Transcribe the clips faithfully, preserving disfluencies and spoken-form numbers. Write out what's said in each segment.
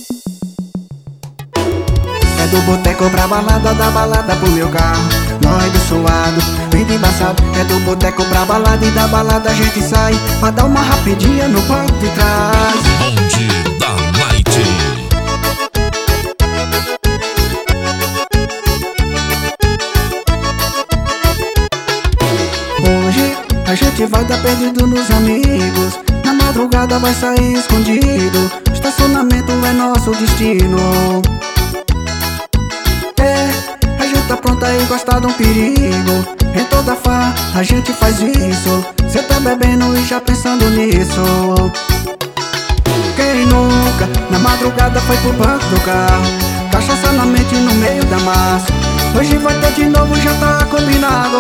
É do boteco pra balada, da balada pro meu carro. Nós do suado, vida embaçado. É do boteco pra balada e da balada a gente sai pra dar uma rapidinha no banco de trás. Bonde da Night. Hoje a gente vai dar perdido nos amigos. Na madrugada vai sair escondido. Estacionamento é nosso destino. É, a gente tá pronta a encostar de um perigo. Em toda farra a gente faz isso. Cê tá bebendo e já pensando nisso. Quem nunca na madrugada foi pro banco do carro? Cachaça na mente no meio da massa. Hoje vai ter de novo, já tá combinado.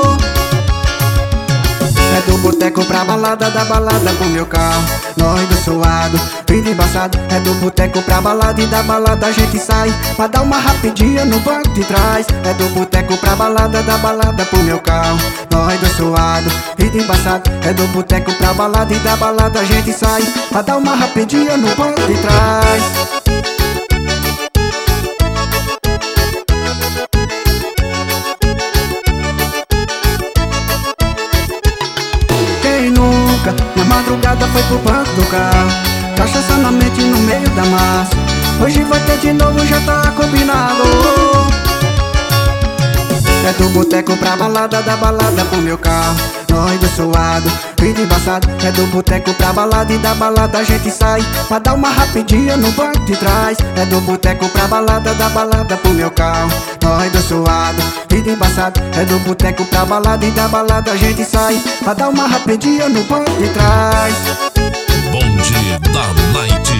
É do boteco pra balada, da balada pro meu carro. Nós do suado, vida embaçado. É do boteco pra balada e da balada a gente sai pra dar uma rapidinha no banco de trás. É do boteco pra balada, da balada pro meu carro. Nós do suado, vida embaçado. É do boteco pra balada e da balada a gente sai pra dar uma rapidinha no banco de trás. Na madrugada foi pro banco do carro. Cachaça na mente no meio da massa. Hoje vai ter de novo, já tá combinado. É do boteco pra balada, da balada pro meu carro. Nós do suado, vida embaçado. É do boteco pra balada e da balada a gente sai pra dar uma rapidinha no banco de trás. É do boteco pra balada, da balada pro meu carro. Nós do suado, vida embaçado. É do boteco pra balada e da balada a gente sai pra dar uma rapidinha no banco de trás. Bonde da Night.